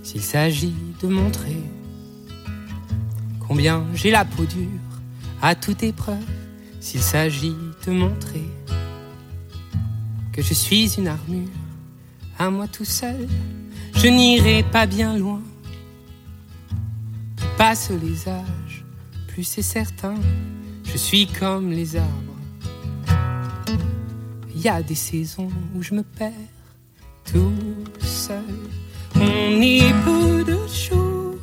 s'il s'agit de montrer combien j'ai la peau dure à toute épreuve, s'il s'agit de montrer que je suis une armure à moi tout seul, je n'irai pas bien loin. Plus passent les âges, plus c'est certain, je suis comme les arbres. Il y a des saisons où je me perds tout seul. On est peu de choses.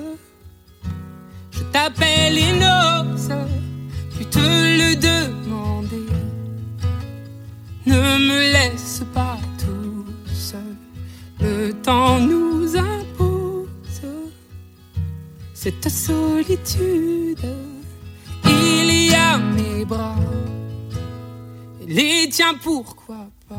Je t'appelle et n'ose plus te le demander. Ne me laisse pas tout seul. Le temps nous impose cette solitude. Il y a mes bras, les tiens, pourquoi pas.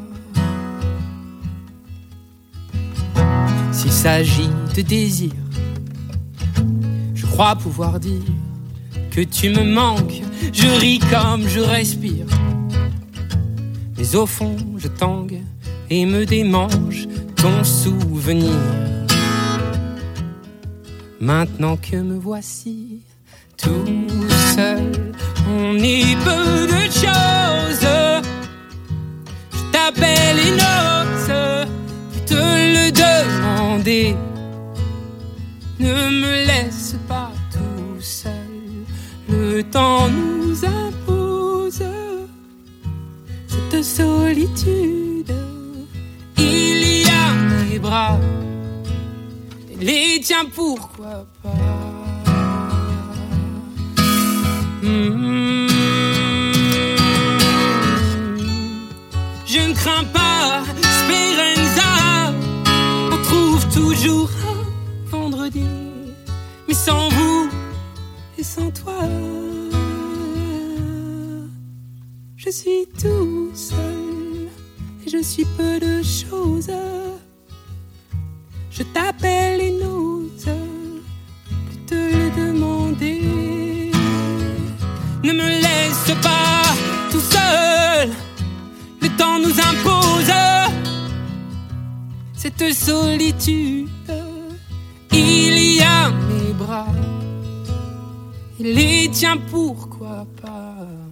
S'il s'agit de désir, je crois pouvoir dire que tu me manques. Je ris comme je respire, mais au fond je tangue et me démange ton souvenir. Maintenant que me voici tout seul, on est peu de choses. Je t'appelle et n'ose plus te le demander. Ne me laisse pas tout seul, le temps nous impose cette solitude. Il y a mes bras, les tiens, pourquoi pas. Je ne crains pas, Speranza, on trouve toujours un vendredi. Mais sans vous et sans toi, je suis tout seul et je suis peu de choses. Je t'appelle et n'ose plus te le demander. Ne me laisse pas tout seul, le temps nous impose cette solitude. Il y a mes bras, et les tiens, pourquoi pas.